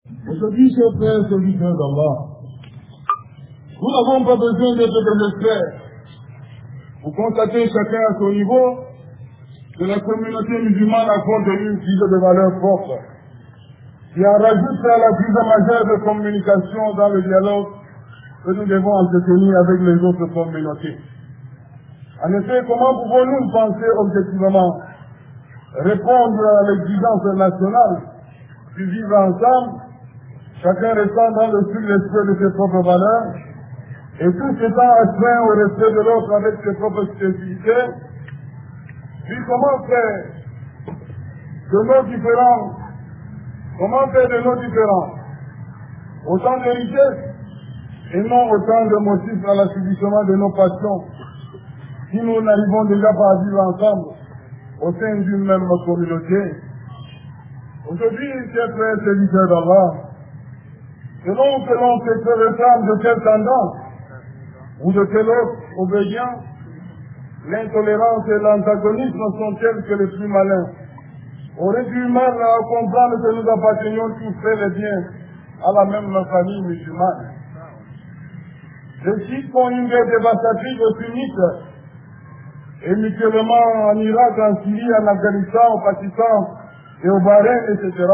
Aujourd'hui, chers frères et serviteurs d'Allah, nous n'avons pas besoin d'être des experts pour constater chacun à son niveau que la communauté musulmane accorde une prise de valeurs fortes qui en rajoute à la prise majeure de communication dans le dialogue que nous devons entretenir avec les autres communautés. En effet, comment pouvons-nous penser objectivement répondre à l'exigence nationale du vivre ensemble, chacun restant dans le flux l'esprit de ses propres valeurs, et tous étant astreints au respect de l'autre avec ses propres spécificités? Puis comment faire de nos différences, autant de richesses et non autant de motifs à l'assouplissement de nos passions, si nous n'arrivons déjà pas à vivre ensemble au sein d'une même communauté? Aujourd'hui, chers frères et serviteurs d'Allah, selon que l'on se ressemble de quelle tendance ou de quelle autre obédience, l'intolérance et l'antagonisme sont tels que les plus malins auraient du mal à comprendre que nous appartenions tous très bien à la même famille musulmane. Les sites font une guerre dévastatrice aux sunnites, et mutuellement en Irak, en Syrie, en Afghanistan, au Pakistan et au Bahreïn, etc.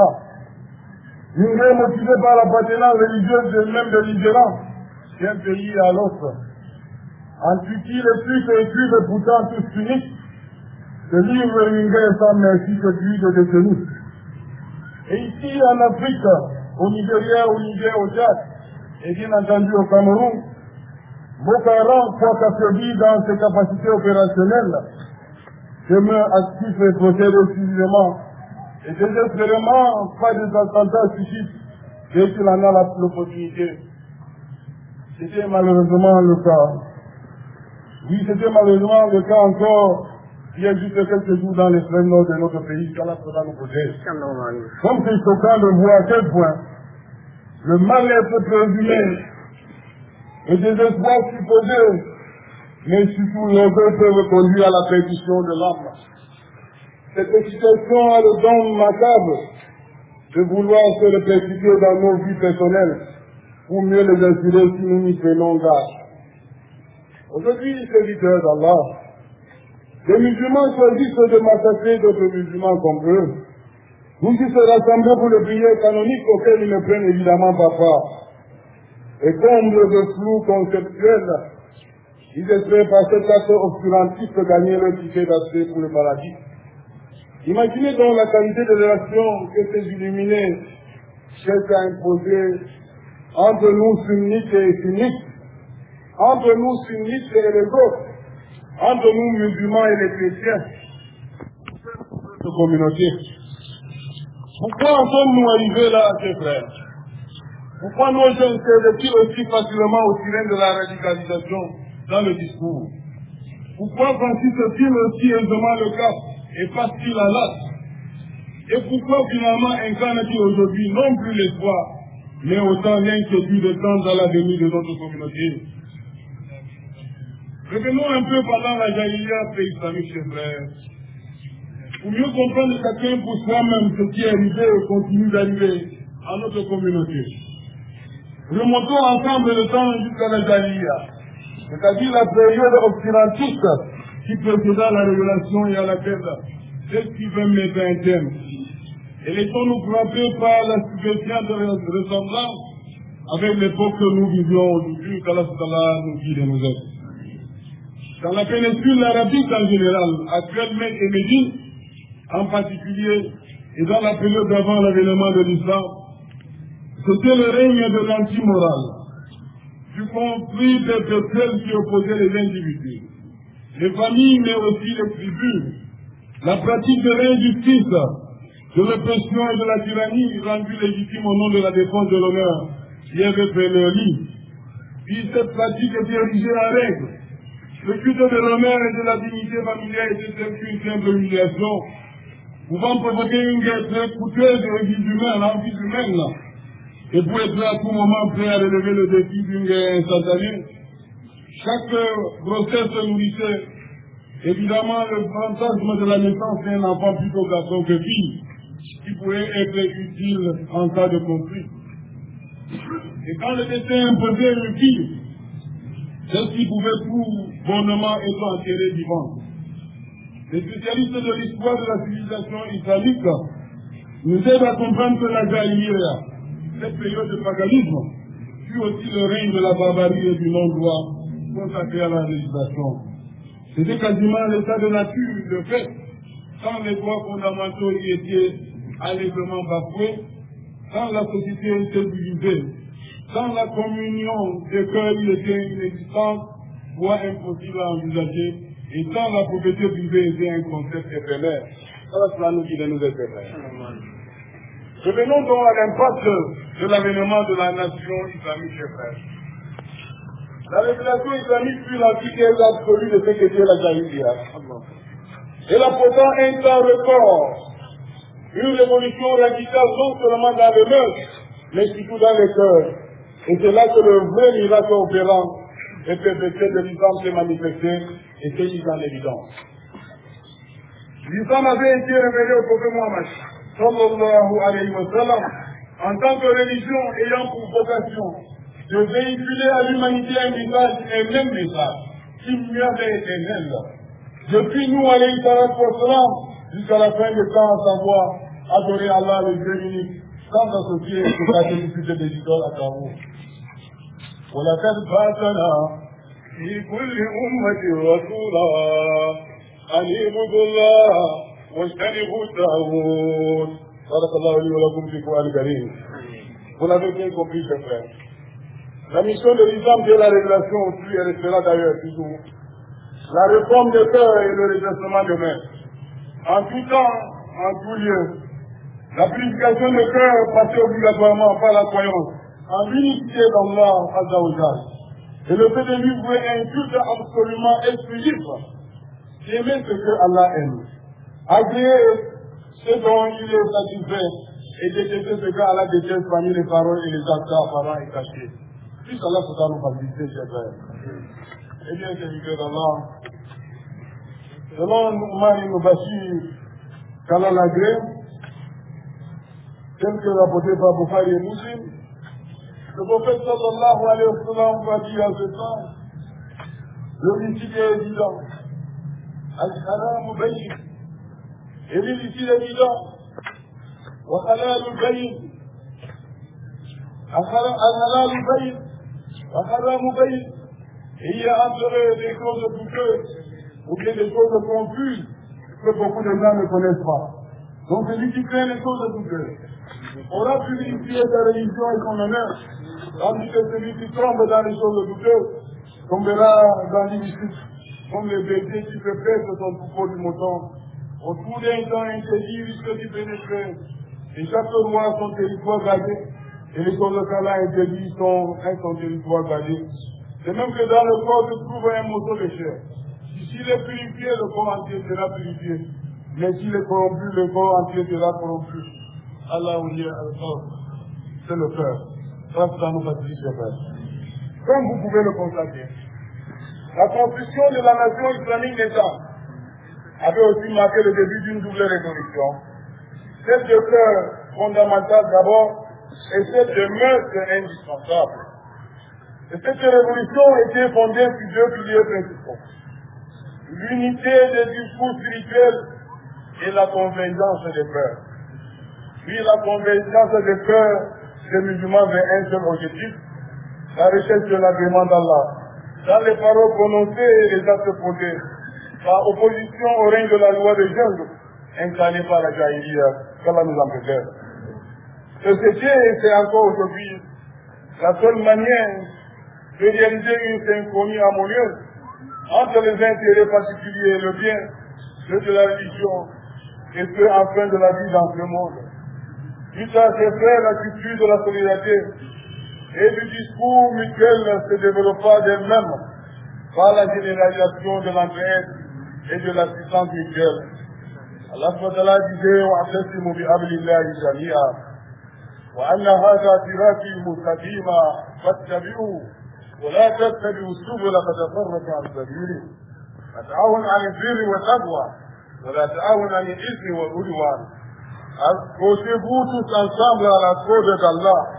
Une guerre motivée par l'appartenance religieuse et même de l'ignorance d'un pays à l'autre. En Turquie, les Turcs écrivent pourtant tous sunnites se livrent une guerre sans merci que celui de détenus. Et ici, en Afrique, au Nigeria, au Niger, au Tchad, et bien entendu au Cameroun, Boko Haram, quoique affaibli dans ses capacités opérationnelles, demeure actif et procède exclusivement et désespérément pas des attentats suicides dès qu'il en a l'opportunité. C'était malheureusement le cas. Oui, c'était malheureusement le cas encore il y a juste quelques jours dans l'extrême nord de notre pays, qu'Allah nous protège. Comme c'est choquant de voir à quel point le mal-être présumé, le désespoir supposé, mais surtout l'orgueil peuvent conduire à la perdition de l'âme. Cette excitation a le don macabre de vouloir se répercuter dans nos vies personnelles pour mieux les inspirer si nous n'y prenons garde. Aujourd'hui, serviteurs d'Allah, les musulmans choisissent de massacrer d'autres musulmans comme eux. Nous qui se rassemblons pour le prières canonique auquel ils ne prennent évidemment pas part. Et comble de flou conceptuel, ils espèrent par cet acte obscurantiste gagner leur ticket d'accès pour le paradis. Imaginez donc la qualité de relation que ces illuminés cherchent à imposer entre nous sunnites et sunnites, entre nous sunnites et les autres, entre nous musulmans et les chrétiens, de communauté. Pourquoi en sommes-nous arrivés là, chers frères? Pourquoi nos jeunes cèdent-ils aussi facilement au sirène de la radicalisation dans le discours? Pourquoi franchissent-ils aussi aisément le cap et passent-ils à l'acte? Et pourquoi finalement incarnent-ils aujourd'hui non plus l'espoir, mais autant l'inquiétude quant à l'avenir de notre communauté? Revenons un peu pendant la Jahiliya pré-islamique, chers frères, pour mieux comprendre chacun pour soi-même ce qui est arrivé et continue d'arriver à notre communauté. Remontons ensemble le temps jusqu'à la Jahiliya, c'est-à-dire la période obscurantiste qui précéda la révélation et à laquelle l'escrivain mettait un terme. Et laissons-nous frapper par la stupéfiante ressemblance avec l'époque que nous vivions aujourd'hui, qu'Allah nous guide et nous aide. Dans la péninsule arabique en général, actuelle Mecque et Médine en particulier, et dans la période d'avant l'avènement de l'islam, c'était le règne de l'anti-morale, du conflit perpétuel qui opposait les individus, les familles mais aussi les tribus, la pratique de l'injustice, de l'oppression et de la tyrannie rendue légitime au nom de la défense de l'honneur qui avait fait leur lit. Puis cette pratique était érigée en règle. Le culte de l'honneur et de la dignité familiale était une simple humiliation, pouvant provoquer une guerre très coûteuse de vie humaine, en vie humaine, et pour être à tout moment prêt à relever le défi d'une guerre instantanée. Chaque grossesse se nourrissait évidemment le fantasme de la naissance d'un enfant plutôt garçon que fille, qui pourrait être utile en cas de conflit. Et quand le destin imposait une fille, celle-ci pouvait tout bonnement être enterrée vivante. Les spécialistes de l'histoire de la civilisation islamique nous aident à comprendre que la Jahiliya, cette période de paganisme, fut aussi le règne de la barbarie et du non-droit consacré à la législation. C'était quasiment l'état de nature, de fait, quand les droits fondamentaux y étaient allègrement bafoués, quand la société était divisée, quand la communion des cœurs y était inexistante, voire impossible à envisager, et quand la propriété privée était un concept éphémère. Cela nous dit de nous éphémères. Revenons donc à l'impact de l'avènement de la nation islamique, chers frères. La révélation islamique fut l'antithèse absolue de ce qu'était la Jahiliya. Elle a pourtant un temps record, une révolution radicale non seulement dans les mœurs, mais surtout dans les cœurs. Et c'est là que le vrai miracle opérant et perpétuel de l'islam s'est manifesté et s'est mis en évidence. L'islam avait été révélé au prophète Mohammed, sallallahu alayhi wa sallam, en tant que religion ayant pour vocation de véhiculer à l'humanité un message et un même message, lumière et éternelle. Depuis nous, alayhi sallam, jusqu'à la fin des temps, à savoir adorer Allah le Dieu unique, sans associer la multitude des idoles à Taou. وَلَقَدْ بَعَثْنَا فِي كُلِّ أُمَّةٍ رَسُولًا أَنِ اعْبُدُوا اللَّهَ وَاجْتَنِبُوا الطَّاغُوتَ. صدق الله لي ولكم في القرآن الكريم. Vous l'avez bien compris, chers frères. La mission de l'islam, c'est la révélation aussi, et restera d'ailleurs toujours. La réforme des cœurs et le redressement des mains. En tout temps, en tout lieu. La purification des cœurs passée obligatoirement par la croyance en l'unité d'Allah Azza wa Jal. Et le fait de lui vouer un culte absolument exclusif, aimer ce que Allah aime, agréer ce dont il est satisfait et détester ce que Allah déteste parmi les paroles et les actes apparents et cachés. Puisse Allah peut nous faciliter, chers frères. Eh bien, serviteurs d'Allah, selon Umar ibn Bashir, qu'Allah l'agrée, tel que rapporté par Bukhari et Muslim, le prophète sallallahu alayhi wa sallam va dire à ce temps, l'homicide est évident, al-haram bayyin, et l'illicite est évident, wa halal bayyin, al-halal bayyin, wa haram bayyin, et il y a entre eux des choses douteuses, ou bien des choses confuses, que beaucoup de gens ne connaissent pas. Donc celui qui craint les choses douteuses aura purifié sa religion et son honneur, tandis que celui qui tombe dans les choses douteuses tombera dans l'illicite, comme les bergers qui se pèsent son troupeau du mouton. Autour d'un temps interdit risque d'y pénétrer, et chaque roi a son territoire gardé, et les choses qu'Allah interdit sont son territoire gardé. C'est même que dans le corps se trouve un morceau de chair. S'il est purifié, le corps entier sera purifié. Mais s'il est corrompu, le corps entier sera corrompu. Allah ou c'est le cœur. Ça, ça nous facilite le faire. Comme vous pouvez le constater, la construction de la nation islamique naissante avait aussi marqué le début d'une double révolution. Celle de cœur fondamentale d'abord et celle de mœurs indispensable. Et cette révolution était fondée sur deux piliers principaux. L'unité des discours spirituels et la convergence des cœurs. Puis la convergence des cœurs des musulmans vers un seul objectif, la recherche de l'agrément d'Allah. Dans les paroles prononcées et les actes posés, par opposition au règne de la loi des jungle, incarnée par la Jahiliya, qu'Allah nous en préserve. Et c'est encore aujourd'hui la seule manière de réaliser une synchronie harmonieuse entre les intérêts particuliers et le bien, ceux de la religion et ceux enfin de la vie dans ce monde. Suite à ces frères, la culture de la solidarité et du discours mutuel se développa d'elle-même par la généralisation de l'entraide et de l'assistance mutuelle. Allah disait وَاعْتَصِمُوا بِحَبْلِ اللَّهِ جَمِيعًا وَأَنَّ هَذَا صِرَاطِي مُسْتَقِيمًا فَاتَّبِعُوهُ ولا تتبعوا السبل فتفرق عن سبيله وتعاونوا على البر والتقوى ولا تعاونوا على الاثم والعدوان. Accrochez-vous tous ensemble à la cause d'Allah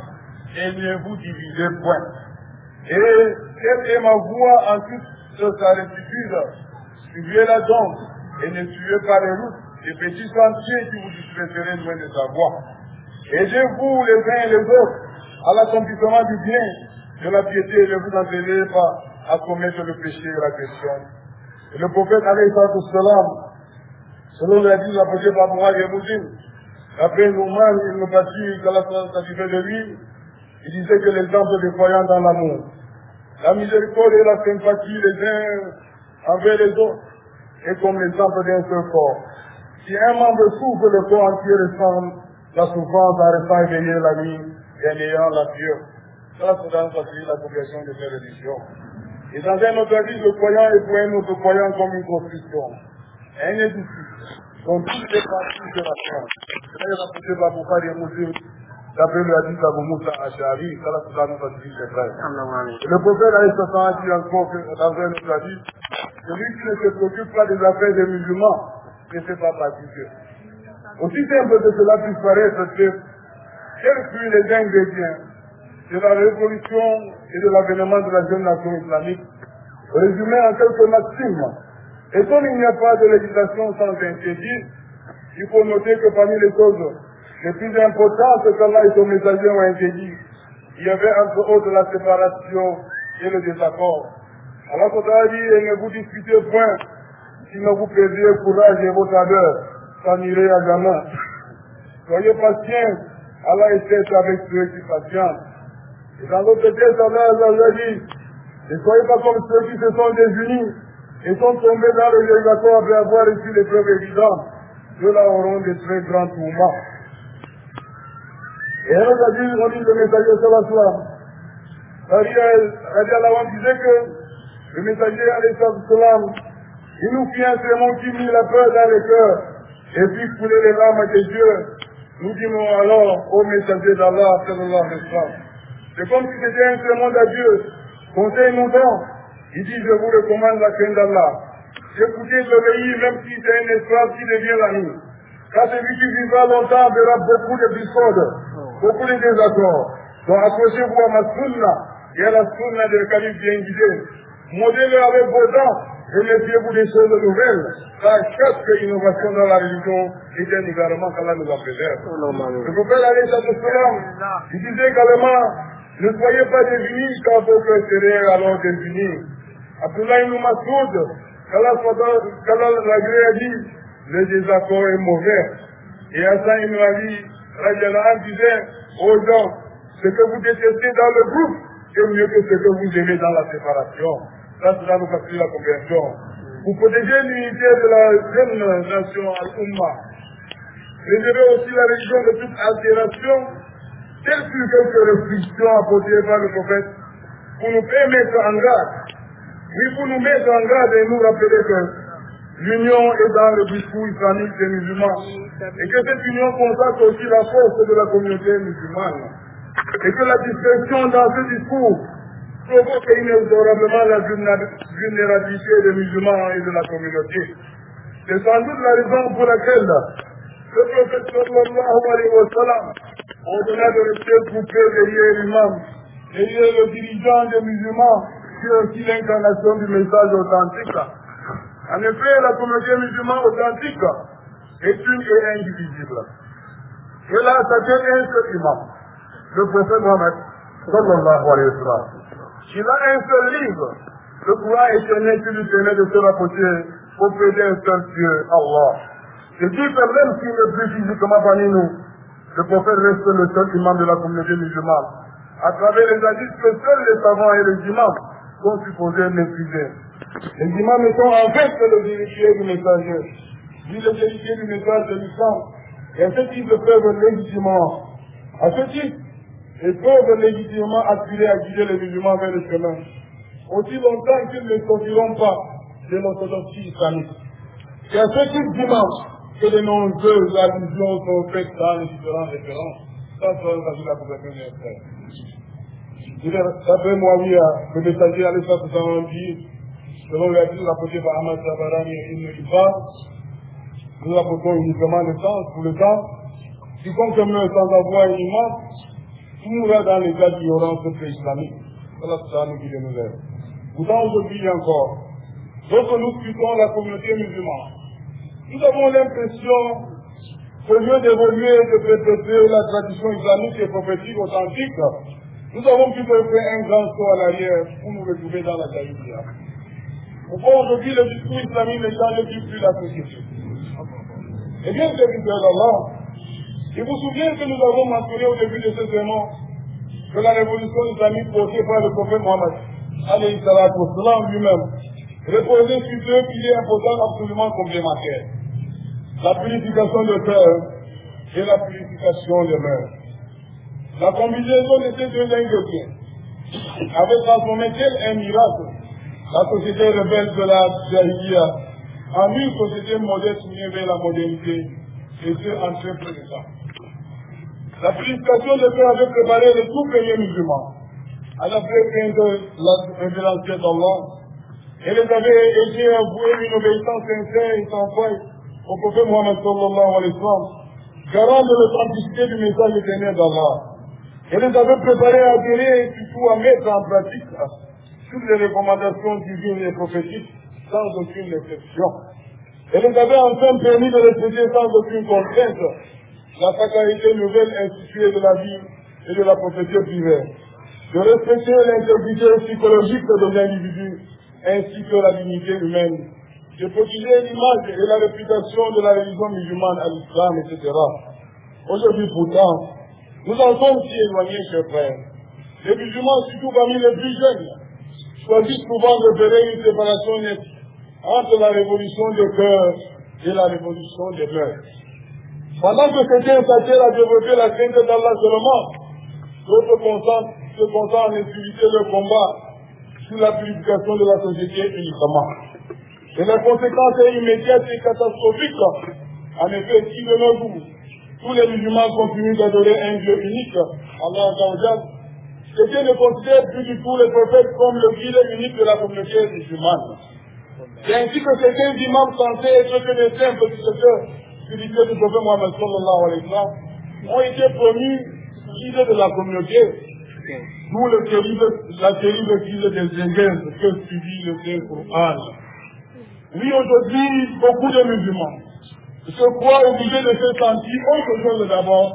et ne vous divisez point. Et quelle est ma voix en toute sa rectitude? Suivez-la donc, et ne suivez pas les routes, les petits sentiers qui vous disperserez loin de sa voie. Aidez-vous les uns et les autres à l'accomplissement du bien, de la piété, et ne vous entraînez pas à commettre le péché et la question. Et le prophète alayhi salam, selon l'a dit l'apôtre par Mourad et Mouzine, après Nouman, il nous bâtit qu'Allah satisfait de lui, il disait que l'exemple des croyants dans l'amour, la miséricorde et la sympathie les uns envers les autres, est comme l'exemple d'un seul corps. Si un membre souffre, le corps entier ressent la souffrance en restant éveillé la nuit et en ayant la pieuvre. Cela faudra faciliter la progression de ces religions. Et dans un autre avis, le croyant est pour un autre croyant comme une construction, un édifice, dont toutes les parties de la France. C'est rapporté par Boukhari et Muslim, d'après le hadith d'Abu Moussa Ash'ari, cela faudra nous faciliter ses frères. Le prophèt a dit encore dans un autre hadith, celui qui ne se préoccupe pas des affaires des musulmans ne fait pas partie d'eux. Aussi simple que cela puisse paraître, quels furent les ingrédients de la révolution et de l'avènement de la jeune nation islamique, résumé en quelques maximes. Et comme il n'y a pas de législation sans interdit, il faut noter que parmi les choses les plus importantes qu'Allah et son messager ont interdit, il y avait entre autres la séparation et le désaccord. Allah a dit, et ne vous disputez point, sinon vous perdez courage et votre ardeur, s'en irait à jamais. Soyez patients, Allah est avec ceux qui patientent. Et dans l'autre texte, Allah a dit, ne soyez pas comme ceux qui se sont désunis et sont tombés dans le purgatoire après avoir reçu les preuves évidentes. Ceux-là auront des très grands tourments. Et Allah a dit, on dit le messager sallallahu alayhi disait que le messager alayhi salam, il nous fit un sermon qui mit la peur dans les cœurs et puis couler les larmes des yeux. Nous disons alors au messager d'Allah sallallahu alayhi wa sallam. C'est comme si c'était un sermon d'adieu. Conseil montant, il dit, je vous recommande la crainte d'Allah. Écoutez l'obéir même si c'est un esclave qui devient l'ami. Car celui qui vivra longtemps verra beaucoup de discordes, beaucoup de désaccords. Donc accrochez-vous à ma sunna et à la sunna des califes bien guidés. Modélez avec vos dents et méfiez-vous des choses nouvelles. Car chaque innovation dans la religion est un égarement qu'Allah nous a préserve. Le prophète alayhi salam, il disait également, ne soyez pas désunis quand vos cœurs seraient alors désunis. Abdullah ibn Mas'ud, qu'Allah l'agré a dit, le désaccord est mauvais. Et Hassan ibn Ali, disait aux gens, ce que vous détestez dans le groupe est mieux que ce que vous aimez dans la séparation. Ça, cela nous facilite la conversion. Pour protéger l'unité de la jeune nation Al-Ummah, préserver aussi la religion de toute altération, quelles furent quelques restrictions apportées par le prophète pour nous permettre en garde, oui, pour nous mettre en garde et nous rappeler que l'union est dans le discours islamique des musulmans et que cette union consacre aussi la force de la communauté musulmane et que la dispersion dans ce discours provoque inexorablement la vulnérabilité des musulmans et de la communauté. C'est sans doute la raison pour laquelle le prophète sallallahu alayhi wa sallam, au-delà de rester groupé derrière l'imam, derrière le dirigeant des musulmans, qui est aussi l'incarnation du message authentique. En effet, la communauté musulmane authentique est une et indivisible. Et là, ça tient un seul imam, le prophète Mohammed sallallahu alayhi wa sallam. Il a un seul livre, le Coran éternel qui lui permet de se rapprocher auprès d'un seul Dieu, Allah. Ce qui fait même s'il n'est plus physiquement parmi nous, le prophète reste le seul imam de la communauté musulmane. À travers les hadiths que seuls les savants et les imams sont supposés maîtriser. Les imams sont en fait le vérifié du messager, ni le vérifié du message de l'islam. Et à ce titre, peuvent légitimement, à ce titre, ils peuvent légitimement aspirer à guider les musulmans vers le chemin, aussi longtemps qu'ils ne sortiront pas de l'orthodoxie islamique. Et à ce titre dimanche, que de nombreuses allusions sont faites dans les différentes références, ça sera facile la conversion des frères. D'après Mouawiya, le messager allait s'en dit, selon la vie rapportée par Ahmad Tabarani et Ibn Hibban, nous apportons uniquement le temps, pour le temps, quiconque meurt sans avoir une imam, Tout mourra dans l'état d'ignorance pré-islamique. Voilà ça nous dit de nous aider. Pourtant, aujourd'hui encore, lorsque nous quittons la communauté musulmane, nous avons l'impression qu'au lieu d'évoluer et de perpétuer la tradition islamique et prophétique authentique, nous avons plutôt fait un grand saut à l'arrière pour nous retrouver dans la jaïdia. Pourquoi aujourd'hui le discours islamique ne change plus la société? Eh bien, serviteur d'Allah, je vous souviens que nous avons mentionné au début de ce sermon que la révolution islamique portée par le prophète Mohammed, alayhi salatu wassalam lui-même, reposait sur deux piliers importants absolument complémentaires. La purification de cœur et la purification des mœurs. La combinaison de ces deux ingrédients avait transformé tel un miracle la société rebelle de la Jahiliya en une société moderne tournée vers la modernité, et ce en très peu de temps. La purification de cœur avait préparé les tout premiers musulmans à la vraie fin de la révélation d'Allah, et les avait aidés à vouer une obéissance sincère et sans faille au prophète Mohammed sallallahu alayhi wa sallam, garant de l'authenticité du message éternel d'Allah, et les avait préparés à adhérer et surtout à mettre en pratique toutes les recommandations divines et prophétiques sans aucune exception. Et les avait enfin permis de respecter sans aucune contrainte la sacralité nouvelle instituée de la vie et de la prophétie privée, de respecter l'intégrité psychologique des individus ainsi que la dignité humaine, de protéger l'image et la réputation de la religion musulmane à l'islam, etc. Aujourd'hui pourtant, nous en sommes si éloignés, chers frères. Les musulmans, surtout parmi les plus jeunes, choisissent souvent d'opérer une séparation nette entre la révolution des cœurs et la révolution des mœurs. Pendant que certains s'attellent à développer la crainte d'Allah seulement, d'autres se concentrent en activité le combat sur la purification de la société uniquement. Et la conséquence est immédiate et catastrophique. En effet, si de nos jours, tous les musulmans continuent d'adorer un Dieu unique, Allah Azzawajal, certains ne considèrent plus du tout les prophètes comme le guide unique de la communauté musulmane. C'est ainsi que certains imams censés être que des simples successeurs spirituels du prophète Mohammed sallallahu alayhi wa sallam ont été promus guides de la communauté. D'où la terrible crise des ingrèves que subit le Saint-Coran. Oui, aujourd'hui, beaucoup de musulmans se croient obligés de se sentir autre chose d'abord,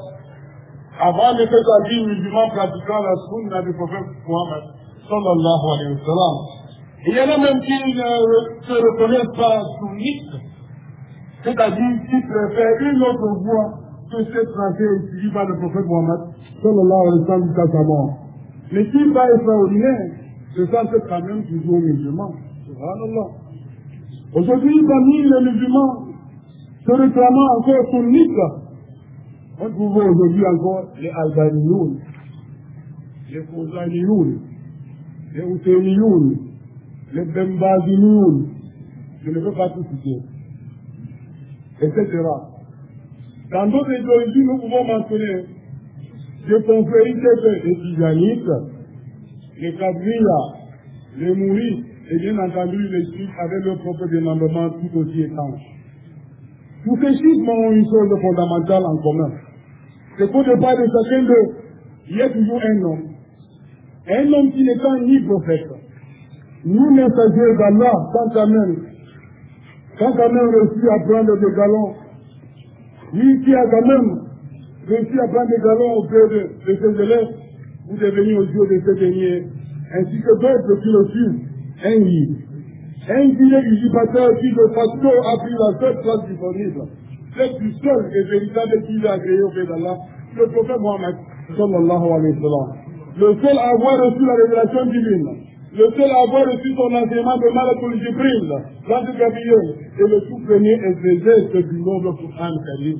avant de se sentir musulmans pratiquant la sunna du prophète Mohammed sallallahu alayhi wa sallam. Il y en a même qui ne se reconnaissent pas sunnites, c'est-à-dire qui préfèrent une autre voie que cette tracée suivie par le prophète Mohammed sallallahu alayhi wa sallam jusqu'à sa mort. Mais qui pas extraordinaire, se sentent quand même toujours musulmans. Subhanallah. Aujourd'hui, parmi les musulmans se réclamant encore sunnites, on trouve aujourd'hui encore les Albanioun, les Fousanioun, les Husseiniyoun, les Bembazinoun, je ne veux pas tout citer, etc. Dans d'autres idéologies, nous pouvons mentionner les confréries les Tijanites, les Kadriya, les Mouris, et bien entendu les Sikhs avec leur propre démembrement tout aussi étanche. Tous ces schismes ont une chose fondamentale en commun. C'est qu'au départ de chacun d'eux, il y a toujours un homme qui n'étant ni prophète, ni messager d'Allah, quand quand même réussi à prendre des galons, lui qui a quand même réussi à prendre des galons auprès de ses élèves, pour devenir aux yeux de ces derniers, ainsi que d'autres qui le suivent, un guide usurpateur qui de facto a pris la seule place disponible. C'est du seul et véritable guide agréé auprès d'Allah, le prophète Mohammed sallallahu alayhi wa sallam. Le seul à avoir reçu la révélation divine, le seul à avoir reçu son enseignement de Malakul Jibril, l'ange Gabriel, et le tout premier exégète du noble Qur'an Karim.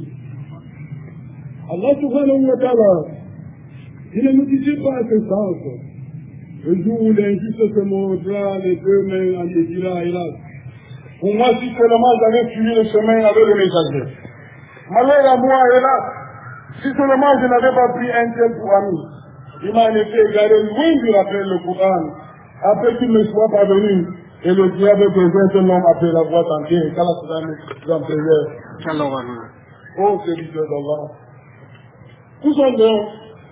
Allah subhanahu wa ta'ala, il ne nous disait pas à ce sens. Le jour où l'injuste se montra les deux mains en défilant, hélas. Pour moi, si seulement j'avais suivi le chemin avec le messager. Malheur à moi, hélas. Si seulement je n'avais pas pris un tel pour ami. Il m'a en effet égaré loin du rappel le Coran, après qu'il me soit parvenu, et le diable présente un homme après la voix tentée, qu'Allah nous en préserve. Oh, serviteur d'Allah. Où sont donc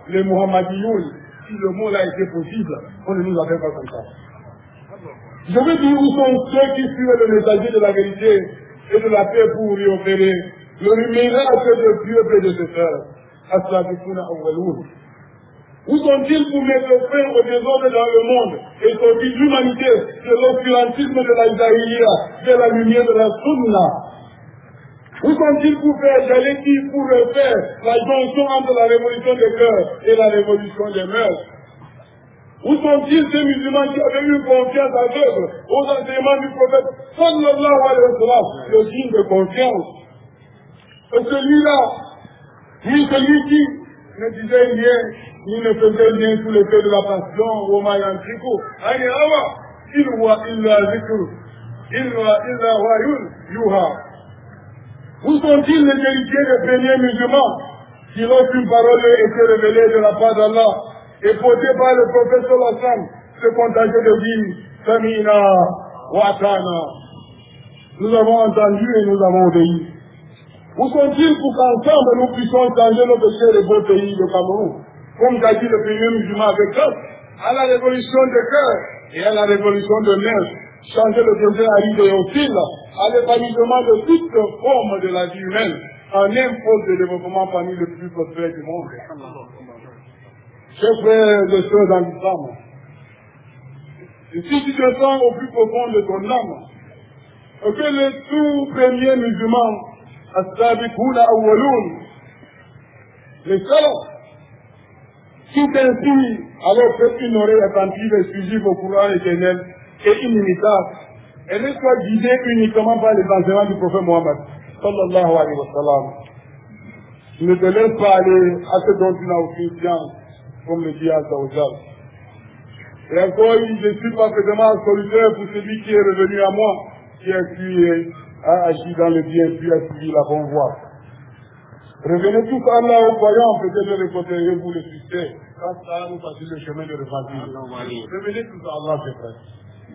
les Muhammadioun, si le mot là était possible, on ne nous appelle pas comme ça. Je veux dire où sont ceux qui suivent le messager de la vérité et de la paix pour lui opérer le miracle de Dieu prédécesseur. As-Sabiqouna Awwaloun. Où sont-ils pour mettre fin au désordre dans le monde et sortir l'humanité de l'obscurantisme de la Jahiliya, de la lumière de la Sunna? Où sont-ils pour faire, j'allais dire, pour refaire la jonction entre la révolution des cœurs et la révolution des mœurs? Où sont-ils ces musulmans qui avaient eu confiance aveugle aux enseignements du prophète sallallahu alayhi wa sallam, le signe de confiance? Et celui-là, oui, celui qui ne disait rien, ni ne faisait rien sous l'effet de la passion, au mayan tricot. Aïe, awa, il voit, il a zikr, il voit, il a wayun, yuha. Où sont-ils les héritiers des premiers musulmans qui, lorsqu'une parole était révélée de la part d'Allah et portée par le prophète sallallahu alayhi wa sallam, se contageaient de dire Samina wa atana. Nous avons entendu et nous avons obéi. Où sont-ils pour qu'ensemble nous puissions changer notre cher et beau pays de Cameroun, comme qu'a dit le premier musulman avec grâce, à la révolution de cœur et à la révolution de mœurs, changer le désert aride et hostile, à l'épanouissement de toutes formes de la vie humaine, en un pôle de développement parmi les plus prospères du monde. Chers frères et sœurs dans l'islam, si tu te sens au plus profond de ton âme, que le tout premier musulman, As-Sabiqouna Awwaloun, les salafs, tout ainsi, alors qu'une oreille attentive et exclusive au Coran éternel et inimitable, elle ne soit guidée uniquement par les enseignements du prophète Mohammed, sallallahu alayhi wa sallam. Ne te laisse pas aller à ce dont tu n'as aucune science, comme le dit Azza-wa-Jal. Et encore, je suis parfaitement solitaire pour celui qui est revenu à moi, qui a agi dans le bien, puis a suivi la bonne voie. Revenez tous à Allah aux croyants, peut-être récolterez-vous le succès. Quand ça nous facilite le chemin de repentir. Revenez tous à Allah, c'est frère.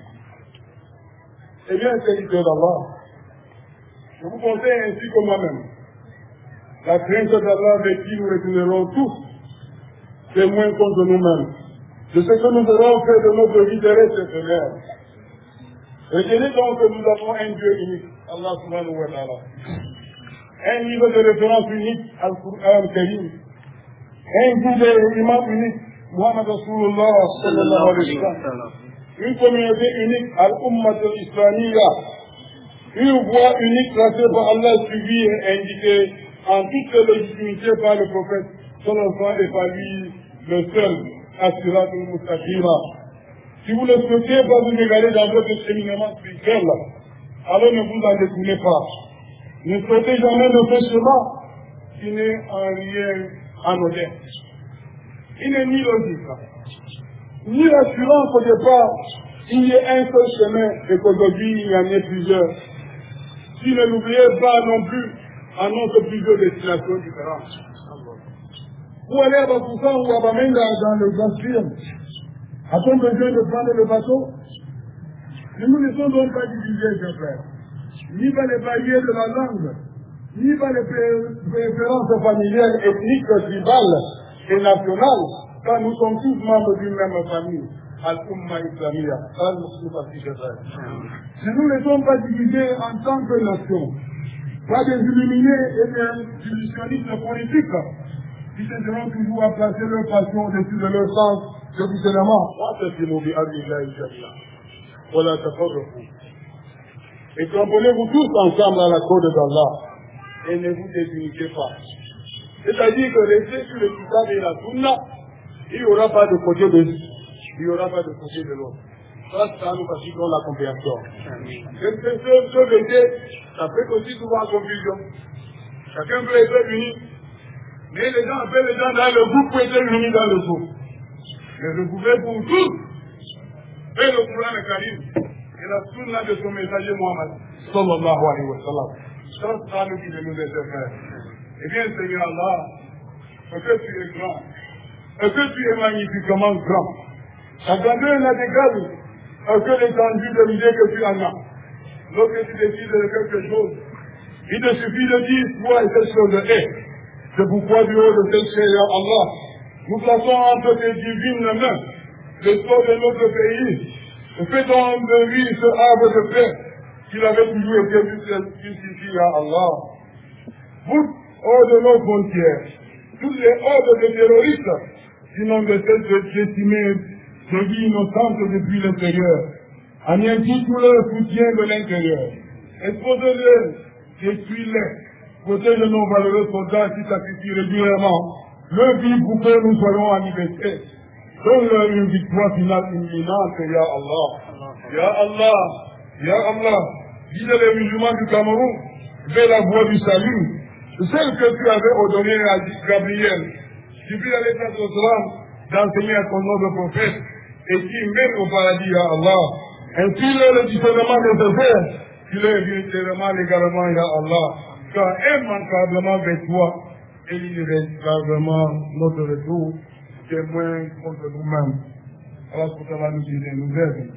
Eh bien, serviteur d'Allah, je vous conseille ainsi que moi-même, la crainte d'Allah avec qui nous retournerons tous, témoins contre nous-mêmes, de ce que nous aurons fait de notre vie terrestre et éphémère. Retenez donc que nous avons un Dieu unique, Allah subhanahu wa ta'ala. Un niveau de référence unique, Al-Qur'an al-Karim. Un guide imam unique, Muhammad Rasulullah sallallahu alayhi wa sallam. Une communauté unique, Al-Ummat al-Islamiyya. Une voie unique tracée par Allah, suivie et indiquée en toute légitimité par le prophète sallallahu alayhi wa sallam et par lui le seul, As-Sirat al-Mustaqima. Si vous ne souhaitez pas vous égarer dans votre cheminement spirituel, alors ne vous en détournez pas. Ne sautez jamais de ce chemin qui n'est en rien anodin. Il n'est ni logique, ni rassurant qu'au départ, il y ait un seul chemin et qu'aujourd'hui il y en ait plusieurs. Si ne l'oubliez pas non plus, annonce plusieurs destinations différentes. Vous allez à Bakousan ou à Bamenga dans le Grand Film. A-t-on besoin de prendre le bateau? Ne nous laissons donc pas diviser, chers frères, ni par les barrières de la langue, ni par les préférences familiales, ethniques, tribales et nationales, car nous sommes tous membres d'une même famille, Al-Umma Islamiyya. Ne nous laissons pas diviser en tant que nation, pas des illuminés et des illusionnistes politiques, qui essaieront toujours à placer leur passion au-dessus de leur sens de discernement. Et cramponnez-vous tous ensemble à la corde d'Allah et ne vous désunissez pas. C'est-à-dire que restez sur le kitab et la sunna, il n'y aura pas de côté de l'un, il n'y aura pas de côté de l'autre. Ça nous facilitera la compréhension. Ce vérité, ça fait aussi souvent confusion. Chacun peut être uni, mais les gens appellent les gens dans le groupe pour être unis dans le groupe. Mais le gouvernement pour tous, et le Coran le Karim, et la sunna de son messager Muhammad, sallallahu alayhi wa sallam. Ça, ça nous qui de nous laisser faire. Eh bien, Seigneur Allah, parce que tu es grand, parce que tu es magnifiquement grand. Ta grandeur n'a d'égal que l'étendue de l'idée que tu en as. Lorsque tu décides de quelque chose, il te suffit de dire, toi et cette chose est. C'est pourquoi du haut de cette chair, Allah, Nous plaçons entre tes divines mains le sort de notre pays. Et fais-donc de lui ce arbre de paix qu'il avait toujours été justifié à Allah. Vous, hors de nos frontières, toutes les hordes de terroristes qui n'ont de cesse de décimer des vies innocentes depuis l'intérieur. Anéantis tout le soutien de l'intérieur. Expose-les, détruis-les. Protège nos valeureux soldats qui sacrifient régulièrement leur vie pour que nous soyons en liberté. Donne-leur une victoire finale imminente, Ya Allah. Ya Allah, Ya Allah, guide les musulmans du Cameroun vers la voie du salut, celle que tu avais ordonnée à Gabriel, Jibril alayhi salam, d'enseigner à ton nom de prophète, et qui mène au paradis, Ya Allah. Ainsi, le discernement nécessaire, tu le régulièrement légalement, Ya Allah, car immanquablement vers toi, et irrévocablement notre retour, témoin contre nous-mêmes. Allah subhanahu nous dit, nous aide.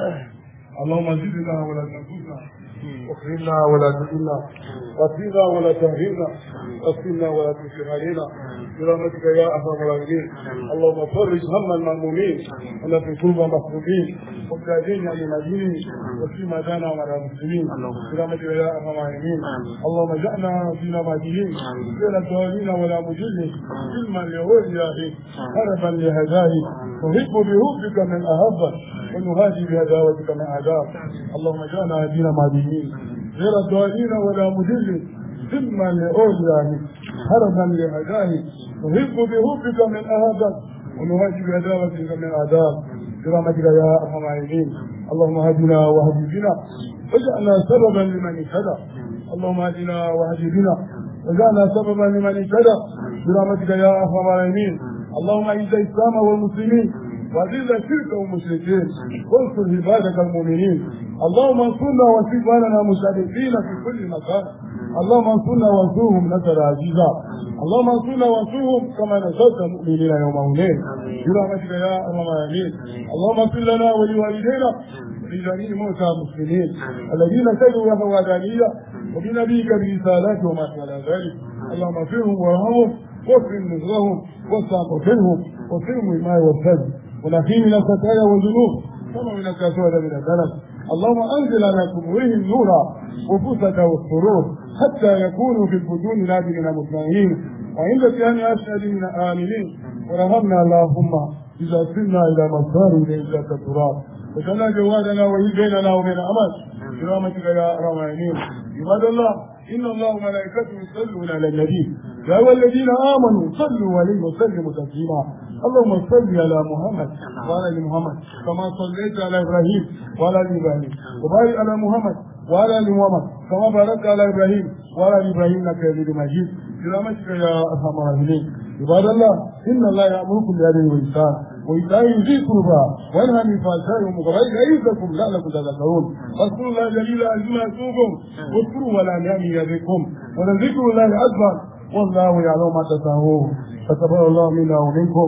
اللهم زدنا ولا تنقصنا واكرمنا ولا تهنا وفينا ولا تهنا وافتنا ولا تنكر علينا برحمتك يا ارحم الراحمين. اللهم فرج هم المهمومين ونفس كرب المكروبين والجاهلين عن المدينين وفي مدانا وعلى المسلمين برحمتك يا ارحم الراحمين. اللهم اجعلنا فينا مهديين غير الضالين ولا مجلين علما لولياه هربا لهداه نحب بحبك من احبك ونهادي بهداوتك من اعداء. اللهم اجعلنا هدينا مهديين غير الضالين ولا مضلين ثم لأوليائه هربا لهداه نحب بحبك من أهداك ونهاجم بعداوتك من أعداء برحمتك يا أرحم الراحمين. اللهم هدنا واهد بنا واجعلنا سببا لمن اهتدى. اللهم هدنا واهد بنا واجعلنا سببا لمن اهتدى برحمتك يا أرحم الراحمين. اللهم اعز الإسلام والمسلمين وذل الشرك والمشركين وانصر عبادك المؤمنين. اللهم انصرنا وانصر اخواننا المشركين في كل مكان. اللهم انصرنا وانصرهم نصرا عزيزا. اللهم انصرنا وانصرهم كما نصرت المؤمنين يوم هنين برحمتك يا ارحم الراحمين. اللهم اغفر لنا ولوالدينا ولجميع موتى المسلمين الذين شهدوا لك الوحدانيه وبنبيك برسالاتهم وما على ذلك. اللهم اغفرهم وارحمهم واغفر نذرهم واستغفرهم واغفرهم بالماء والثلج ونقي من الخطايا والذنوب كما من الكسوة من الدنس. اللهم انزل على قبورهم نورا وفوسة والسرور حتى يكونوا في البطون نادرين مطمئنين وعند كان اشهدين امنين. ورحمنا اللهم اذا سرنا الى مصدر اليك التراب وجعلنا جوادنا وهي بيننا وبين امل برحمتك يا ارحم الراحمين. عباد الله ان الله وملائكته يصلون على النبي يا ايها الذين امنوا صلوا عليه وسلموا تسليما. اللهم صل على محمد وعلى ال محمد كما صليت على ابراهيم وعلى ال ابراهيم وبارك على محمد وعلى ال محمد كما باركت على ابراهيم وعلى ال ابراهيم انك حميد مجيد برحمتك يا ارحم الراحمين. عباد الله ان الله يامركم بالعدل والاحسان وايتاء ذي القربى وينهى عن الفحشاء والمنكر يعظكم لعلكم تذكرون. واذكروا الله الجليل عظيم يذكركم واذكروا ولا نعم يذكركم ولذكر الله اكبر والله يعلم ما تصنعون. فتبارك الله منا ومنكم.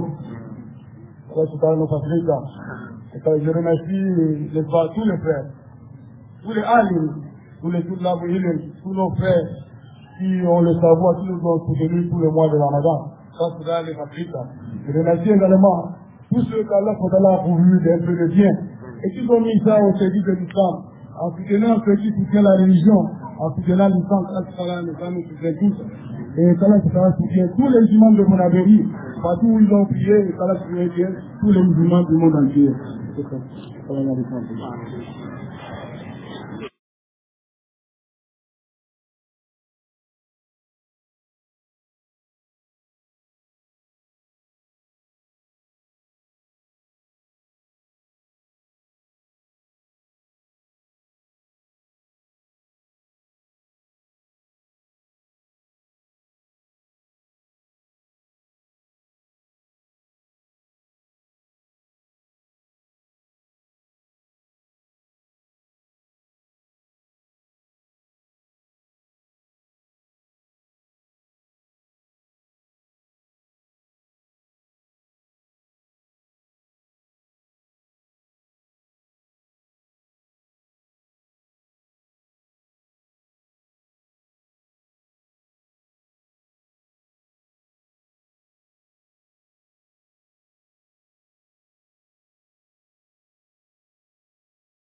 Allah subhanahu nous facilite. Et je remercie tous les frères, tous les alim, tous les tous nos frères qui ont le savoir, qui nous ont soutenus tout le mois de Ramadan. Ça, c'est dans les Africains. Je remercie également tous ceux qu'Allah a pourvu d'un peu de bien et qui ont mis ça au service de l'islam, en soutenant ceux qui soutiennent la religion, en soutenant l'islam, Allah nous soutient tous. Et Allah soutient tous les musulmans de Monabéry, partout où ils ont prié, et Allah soutient tous les musulmans du monde entier.